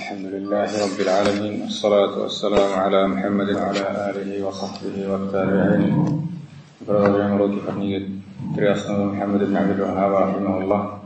الحمد لله رب العالمين، والصلاة والسلام على محمد وعلى آله وصحبه والتابعين. Продолжаем уроки по книге «Три основы» Мухаммада ибн Абдул Ваххаба рахимахуллах.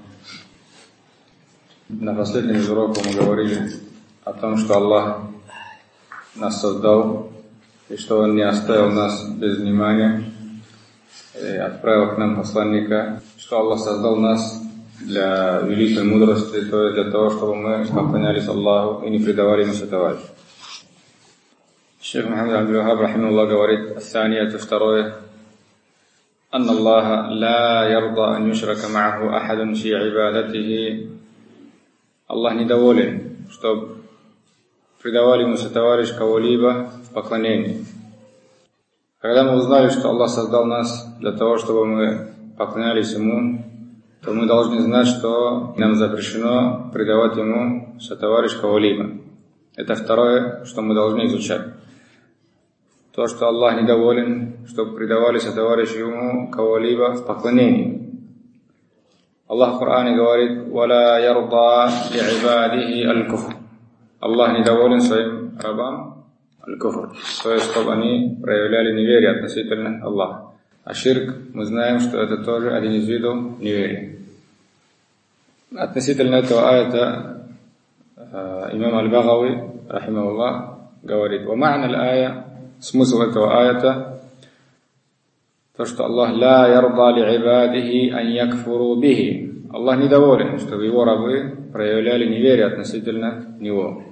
На последнем из уроков мы говорили о том, что Аллах нас создал, и что Он не оставил нас без внимания, и отправил к нам посланника, что Аллах создал нас для великой мудрости, то есть для того, чтобы мы поклонялись Аллаху и не предавали Ему сотоварищ. Шейх Мухаммад ибн Абдул Ваххаб рахимахуллах говорит: «Ас-сания» — второе. أن الله لا يرضى أن يشرك معه أحد في عبادته. Аллах недоволен, чтобы предавали Ему сотоварищ кого-либо в поклонении. Когда мы узнали, что Аллах создал нас для того, чтобы мы поклонялись Ему, то мы должны знать, что нам запрещено предавать Ему сотоварищ кого-либо. Это второе, что мы должны изучать. То, что Аллах недоволен, чтобы предавали сотоварищу Ему кого-либо в поклонении. Аллах в Коране говорит: «Валя ярда ли'ибадихи аль-куфр». Аллах недоволен своим рабам аль-куфр, то есть, чтобы они проявляли неверие относительно Аллаха. А ширк, мы знаем, что это тоже один из видов неверия. Относительно этого аята имам Аль-Багави рахимахуллах говорит: «Ва ма'на аль-ая», смысл этого аята, то, что Аллах ла ярда ли'ибадихи ан якфуру бихи. Аллах недоволен, чтобы Его рабы проявляли неверие относительно Него.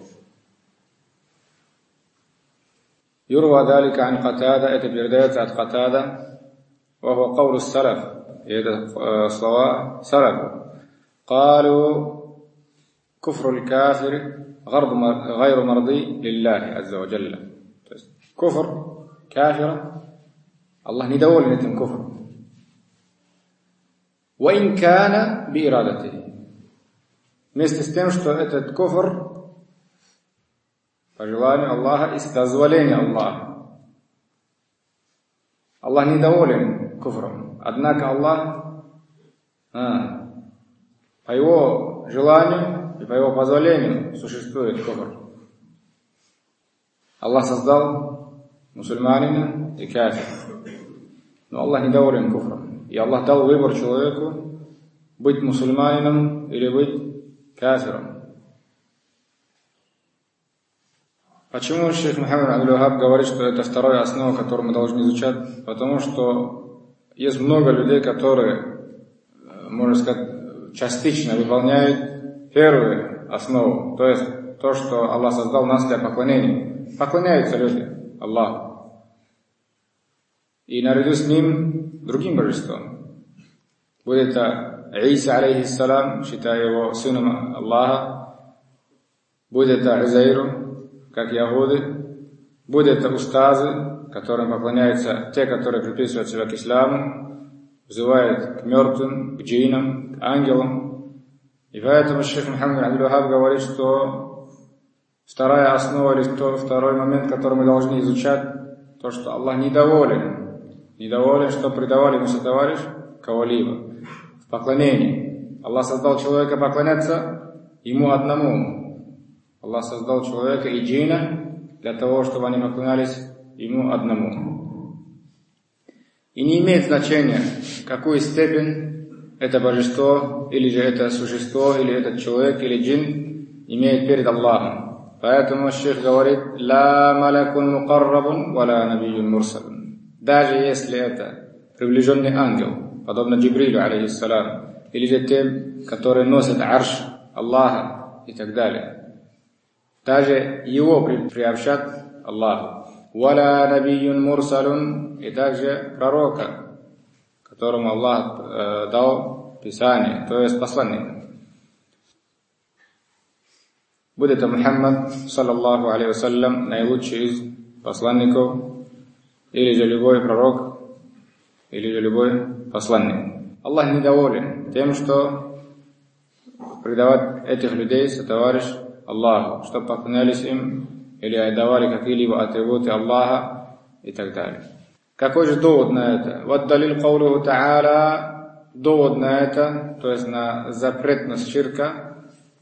Юрва далика ан Катада, это передается от Катада, وهو قول السلف، это слова салаф. قالوا كفر الكافر غير مرضي لله عز وجل. То есть куфр кафира, Аллах недоволен этим куфром. وإن كان بإرادته. Вместе с тем, что этот куфр по желанию Аллаха и с дозволения Аллаха. Аллах недоволен куфром. Однако Аллах по Его желанию и по Его позволению существует куфр. Аллах создал мусульманина и кафира. Но Аллах недоволен куфром. И Аллах дал выбор человеку быть мусульманином или быть кафиром. Почему шейх Мухаммад ибн Абдул Ваххаб говорит, что это вторая основа, которую мы должны изучать? Потому что есть много людей, которые, можно сказать, частично выполняют первую основу, то есть то, что Аллах создал нас для поклонения. Поклоняются люди Аллаху. И наряду с Ним другим божеством. Будет это Иса, алейхиссалам, считая Его сыном Аллаха. Будет это Узайру, как яхуды. Будет это устазы, которым поклоняются те, которые приписывают себя к исламу, взывают к мертвым, к джиннам, к ангелам. И поэтому шейх Мухаммад ибн Абдул Ваххаб говорит, что вторая основа, или второй момент, который мы должны изучать, то, что Аллах недоволен, что предавали Ему сотоварищ кого-либо в поклонении. Аллах создал человека поклоняться Ему одному. Аллах создал человека и джинна для того, чтобы они поклонялись Ему одному. И не имеет значения, какую степень это божество, или же это существо, или этот человек, или джин имеет перед Аллахом. Поэтому шейх говорит: «Ла малакун мукаррабун, ва ла набiyun мурсалун». Даже если это приближенный ангел, подобно Джибрилю, алейхиссалам, или же тем, которые носят арш Аллаха и так далее. Даже его приобщат Аллаху. «Валя набiyun мурсалун», и также пророка, которому Аллах дал Писание, то есть посланника. Будь это Мухаммад, саллаллаху алейхи вассалям, наилучший из посланников, или же любой пророк, или же любой посланник. Аллах недоволен тем, что предавать этих людей сотоварищ Аллаху, чтобы поклонялись им или отдавали какие-либо атрибуты Аллаха и так далее. Какой же довод на это? Вот далил каулуху та'аля, довод на это, то есть на запретность ширка.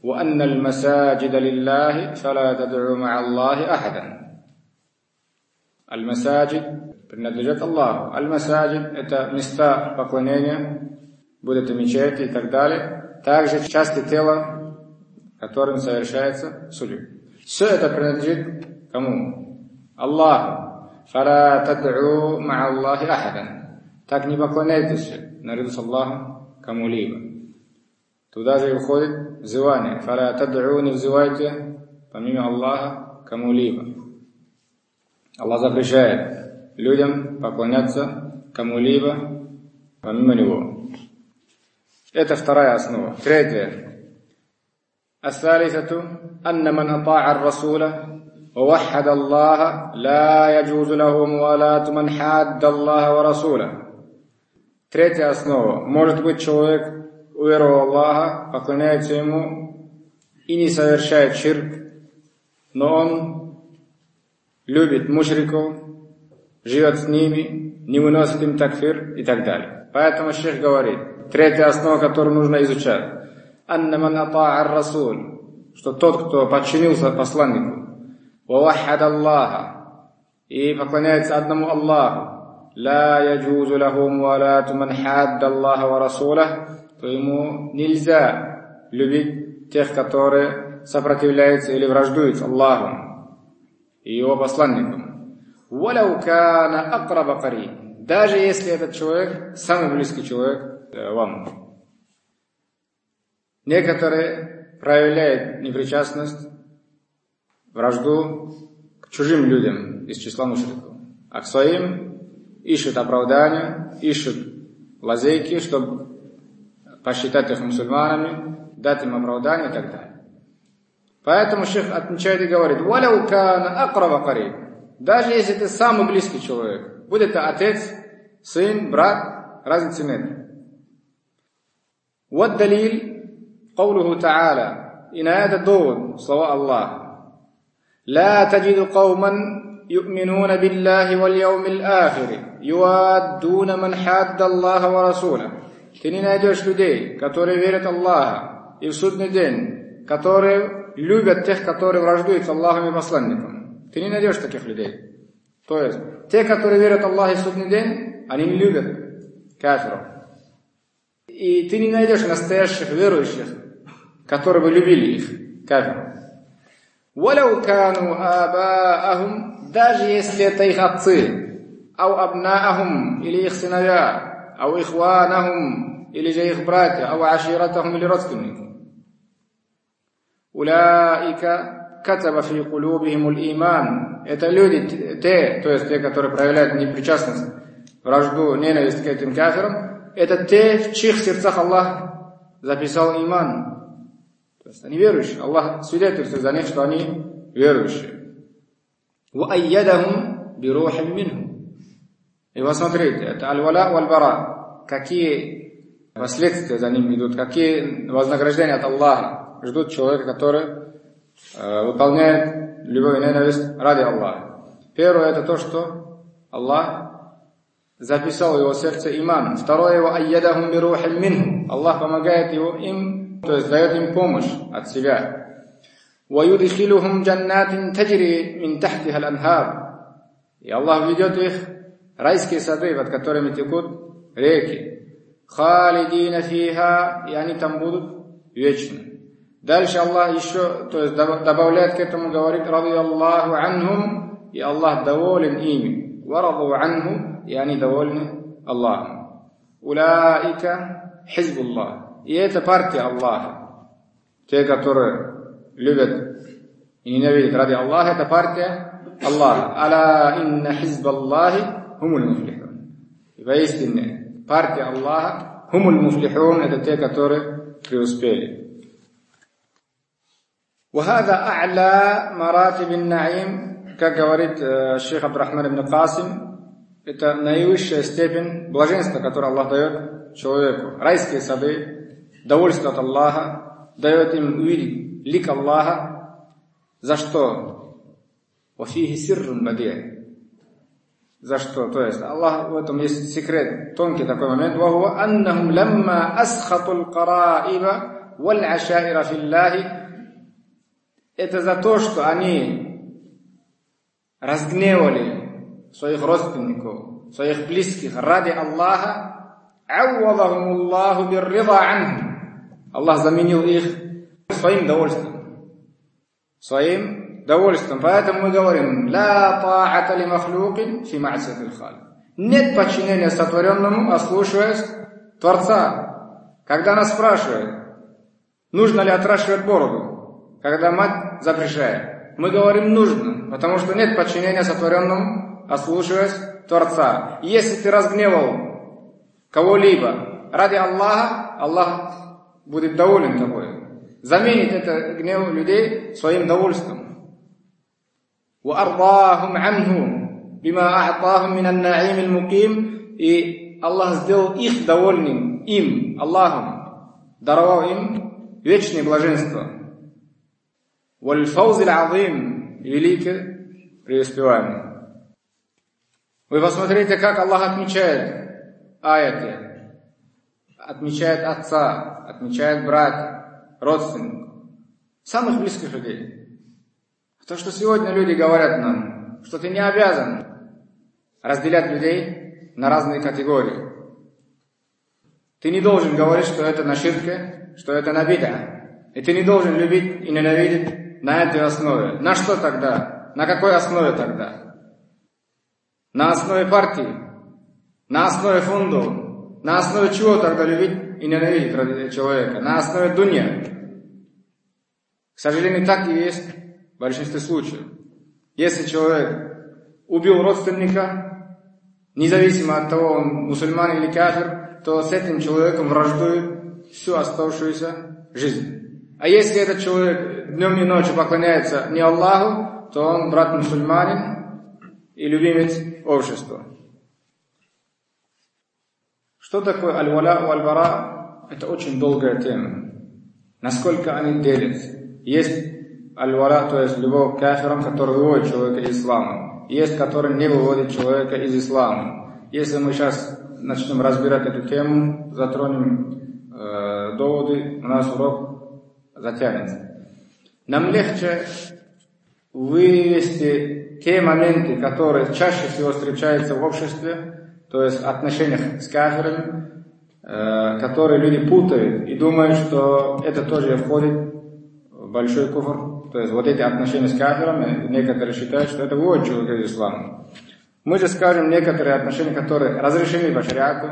وَأَنَّ الْمَسَاجِدَ لِلَّهِ فَلَا تَدْعُوا مَعَ اللَّهِ أَحَدًا. Аль-Масаджид принадлежит Аллаху. Аль-Масаджид – это места поклонения, будь это мечети и так далее. Также части тела, которым совершается суджуд. Все это принадлежит кому? Аллаху. فَلَا تَدْعُوا مَعَ اللَّهِ أَحَدًا. Так не поклоняйтесь наряду с Аллахом кому-либо. Туда же и входит взывание. فَلَا تَدْعُوا, не взывайте помимо Аллаха кому-либо. Аллах запрещает людям поклоняться кому-либо помимо Него. Это вторая основа. Третья. الثالثة أن من أطاع الرسول ووحد الله لا يجوز له موالاة من حاد الله ورسوله. Третья основа. Может быть, человек уверовал в Аллаха, поклоняется Ему и не совершает ширк, но он любит мушриков, живет с ними, не выносит им такфир и так далее. Поэтому шейх говорит, третья основа, которую нужно изучать, «Анна ман ата'а ар-расуль», что тот, кто подчинился посланнику, «Ваваххад Аллаха», и поклоняется одному Аллаху, «Ла яджузу лаху муалату ман хадда Аллаха ва расулах», то ему нельзя любить тех, которые сопротивляются или враждуют Аллаху и его посланником. وَلَوْ كَانَ أَقْرَبَ قَرِيبٍ, даже если этот человек самый близкий человек вам. Некоторые проявляют непричастность, вражду к чужим людям из числа мушриков, а к своим ищут оправдания, ищут лазейки, чтобы посчитать их мусульманами, дать им оправдание и так далее. Поэтому шейх отмечает и говорит, «Валяу кана акраба кариб», даже если ты самый близкий человек, будь это отец, сын, брат, разницы нет. Вот далиль, قوله تعالى, и на это довод, слова Аллаха. «Ла таджиду кауман ю'минуна биллахи валь яумил ахири, юаддуна ман хадда Аллаха ва расуля». Ты не найдешь людей, которые верят в Аллаха и в судный день, которые любят тех, которые враждуют Аллахом и посланником. Ты не найдешь таких людей. То есть, те, которые верят в Аллах и в судный день, они не любят кафиров. И ты не найдешь настоящих верующих, которые бы любили их, кафиров. وَلَوْ كَانُوا آبَاءَهُمْ, даже если это их отцы, أو أبناءهم, или их сыновья, أو إخوانهم, или же их братья, أو عشيرتهم, или родственники. Улаика катаба фи кулубихимуль иман. Это люди, то есть те, которые проявляют непричастность, вражду, ненависть к этим кафирам, это те, в чьих сердцах Аллах записал иман. То есть они верующие. Аллах свидетельствует за них, что они верующие. Ва айядахум бирухим минху. И вот смотрите, это аль-вала валь-бара. Какие последствия за ним идут, какие вознаграждения от Аллаха ждут человека, который выполняет любовь и ненависть ради Аллаха. Первое, это то, что Аллах записал в его сердце иман. Второе, его айядахум бирухим минху. Аллах помогает им, то есть дает им помощь от себя. وَيُدْخِلُهُمْ جَنَّاتٍ تَجْرِي مِنْ تَحْتِهَا الْأَنْهَارِ. И Аллах ведет их райские сады, под которыми текут реки. خَالِدِينَ فِيهَا, и они там будут вечны. Дальше Аллах еще, то есть добавляет к этому, говорит, «Ради Аллаху анхум», и Аллах доволен ими. «Вараду анху», и они довольны Аллахом. «Улаика хизбуллах», и это партия Аллаха. Те, которые любят и ненавидят ради Аллаха, это партия Аллаха. «Аля инна хизбаллахи хумуль муфлихун». И поистине, партия Аллаха, хумуль муфлихун, это те, которые преуспели. وهذا أعلى مراتب النعيم, как говорит шейх Абдурахман ибн Касим, это наивысшая степень блаженства, которое Аллах дает человеку. Райские сады, довольство от Аллаха, дает им увидеть лик Аллаха. За что? وَفِيهِ سِرٌ بَدِيعٌ. За что? То есть Аллах, в этом есть секрет, тонкий такой момент. وَهُوَ أَنَّهُمْ لَمَّا أَسْخَطُوا الْقَرَائِبَ валь-ашаира филлахи. Это за то, что они разгневали своих родственников, своих близких ради Аллаха. Аувадахумуллаху биррида анхум. Аллах заменил их своим довольством. Своим довольством. Поэтому мы говорим: ла та'ата ли махлукин фи ма'сиятил халик. Нет подчинения сотворенному, ослушиваясь Творца. Когда нас спрашивают, нужно ли отращивать бороду, когда мать запрещает, мы говорим: нужно, потому что нет подчинения сотворенному, ослушиваясь Творца. И если ты разгневал кого-либо ради Аллаха, Аллах будет доволен тобой. Заменит это гнев людей своим довольством. وَأَرْضَاهُمْ عَنْهُ بِمَا أَعْطَاهُمْ مِنَ النَّعِيمِ الْمُقِيمِ. И Аллах сделал их довольным, им, Аллахом, даровал им вечное блаженство. وَالْفَوْزِ الْعَظِيمِ. Великое преуспевание. Вы посмотрите, как Аллах отмечает аяты. Отмечает отца, отмечает брата, родственников, самых близких людей. То, что сегодня люди говорят нам, что ты не обязан разделять людей на разные категории. Ты не должен говорить, что это на ширке, что это на бид'а. И ты не должен любить и ненавидеть на этой основе. На что тогда? На какой основе тогда? На основе партии? На основе фондов? На основе чего тогда любить и ненавидеть человека? На основе дунья. К сожалению, так и есть в большинстве случаев. Если человек убил родственника, независимо от того, он мусульман или кафир, то с этим человеком враждует всю оставшуюся жизнь. А если этот человек днем и ночью поклоняется не Аллаху, то он брат-мусульманин и любимец общества. Что такое аль-валя у аль-бара? Это очень долгая тема. Насколько они делятся. Есть аль-валя, то есть любовь к кафирам, который выводит человека из ислама. Есть, который не выводит человека из ислама. Если мы сейчас начнем разбирать эту тему, затронем доводы, у нас урок затянется. Нам легче вывести те моменты, которые чаще всего встречаются в обществе, то есть в отношениях с кафирами, которые люди путают и думают, что это тоже входит в большой куфр. То есть вот эти отношения с кафирами, некоторые считают, что это выводит человека из ислама. Мы же скажем некоторые отношения, которые разрешены по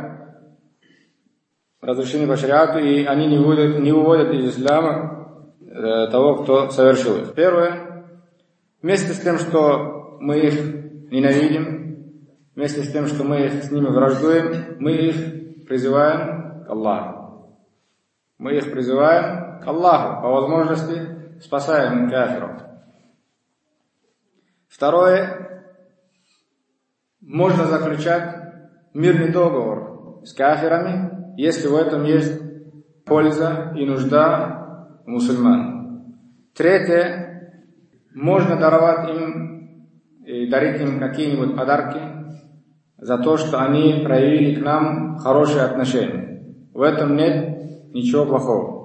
шариату, и они не выводят из ислама того, кто совершил их. Первое, вместе с тем, что мы их ненавидим, вместе с тем, что мы с ними враждуем, мы их призываем к Аллаху. Мы их призываем к Аллаху, по возможности спасаем кафиров. Второе, можно заключать мирный договор с кафирами, если в этом есть польза и нужда мусульман. Третье, можно даровать им и дарить им какие-нибудь подарки за то, что они проявили к нам хорошие отношения. В этом нет ничего плохого.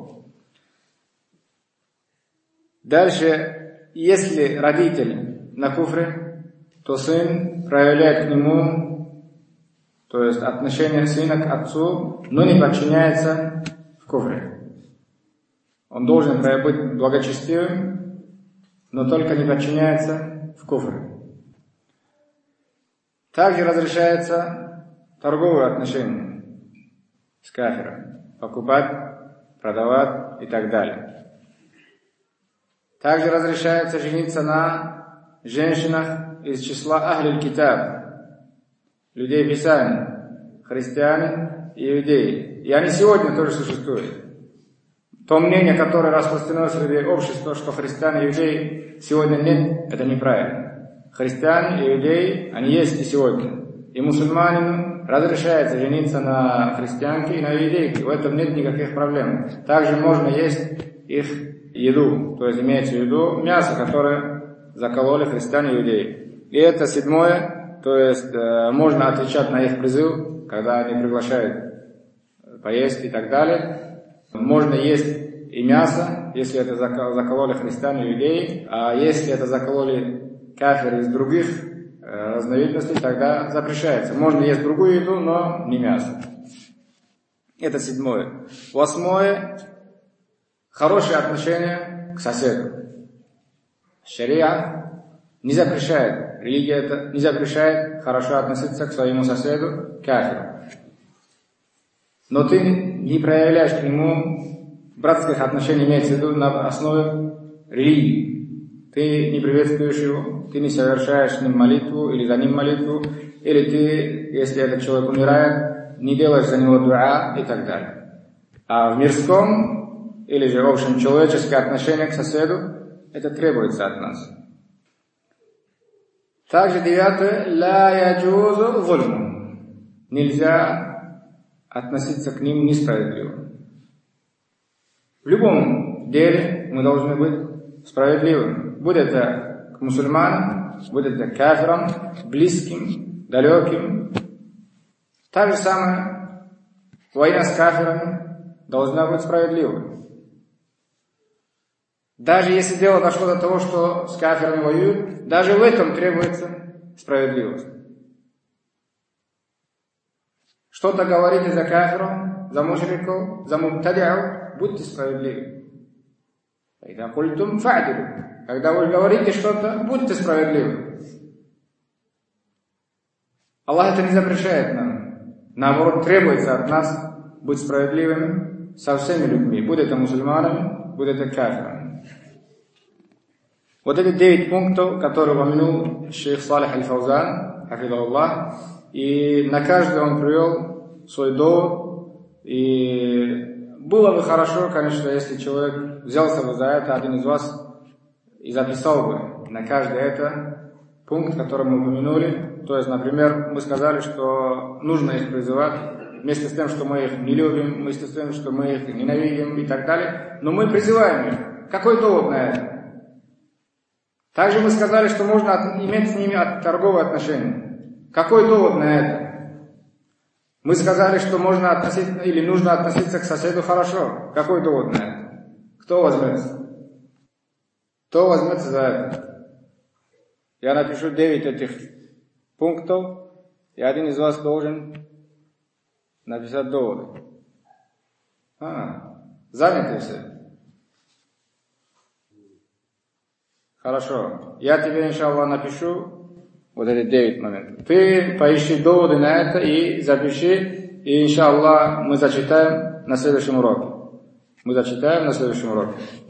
Дальше, если родитель на куфре, то сын проявляет к нему, то есть отношение сына к отцу, но не подчиняется в куфре. Он должен быть благочестивым, но только не подчиняется в куфре. Также разрешается торговые отношения с кафиром, покупать, продавать и так далее. Также разрешается жениться на женщинах из числа Ахль-Китаб, людей Писания, христиане и иудеи. И они сегодня тоже существуют. То мнение, которое распространено среди общества, что христиане и иудеи сегодня нет, это неправильно. Христиане и иудеи, они есть и сегодня. И мусульманину разрешается жениться на христианке и на иудейке. В этом нет никаких проблем. Также можно есть их еду, то есть имеется в виду мясо, которое закололи христиане и иудеи. И это седьмое, то есть можно отвечать на их призыв, когда они приглашают поесть и так далее. Можно есть и мясо, если это закололи христиане и иудеи, а если это закололи кафиры из других разновидностей, тогда запрещается. Можно есть другую еду, но не мясо. Это 7. 8. Хорошее отношение к соседу. Шариа не запрещает, религия это не запрещает хорошо относиться к своему соседу, кафиру. Но ты не проявляешь к нему братских отношений, имеется в виду на основе религии. Ты не приветствуешь его, ты не совершаешь с ним молитву или за ним молитву, или ты, если этот человек умирает, не делаешь за него дуа и так далее. А в мирском или же в общем человеческое отношение к соседу, это требуется от нас. Также 9. Ла яджузу зульму. Нельзя относиться к ним несправедливо. В любом деле мы должны быть справедливыми. Будь это к мусульманам, будь это к кафирам, близким, далеким. Так же самое война с кафирами должна быть справедливой. Даже если дело дошло до того, что с кафирами воюют, даже в этом требуется справедливость. Что-то говорите за кафиров, за мушриков, за мубтади'ов, будьте справедливы. Когда вы говорите что-то, будьте справедливы. Аллах это не запрещает нам. Наоборот, требуется от нас быть справедливыми со всеми людьми, будь это мусульманами, будь это кафирами. Вот эти 9 пунктов, которые упомянул шейх Салих аль-Фаузан, хафидахуллах, и на каждый он привел свой довод, и было бы хорошо, конечно, если человек взялся бы за это, один из вас, и записал бы на каждый это пункт, который мы упомянули. То есть, например, мы сказали, что нужно их призывать, вместе с тем, что мы их не любим, вместе с тем, что мы их ненавидим и так далее, но мы призываем их. Какой довод на это? Также мы сказали, что можно иметь с ними торговые отношения. Какой довод на это? Мы сказали, что можно относиться или нужно относиться к соседу хорошо. Какой довод на это? Кто возьмется? Кто возьмется за это? Я напишу 9 этих пунктов, и один из вас должен написать доводы. Заняты все? Хорошо. Я тебе, иншаллах, напишу вот эти 9 моментов. Ты поищи доводы на это и запиши, и, иншаллах, мы зачитаем на следующем уроке.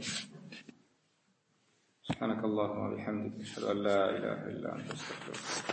سبحانك اللهم وبحمدك أشهد أن لا إله إلا أنت أستغفرك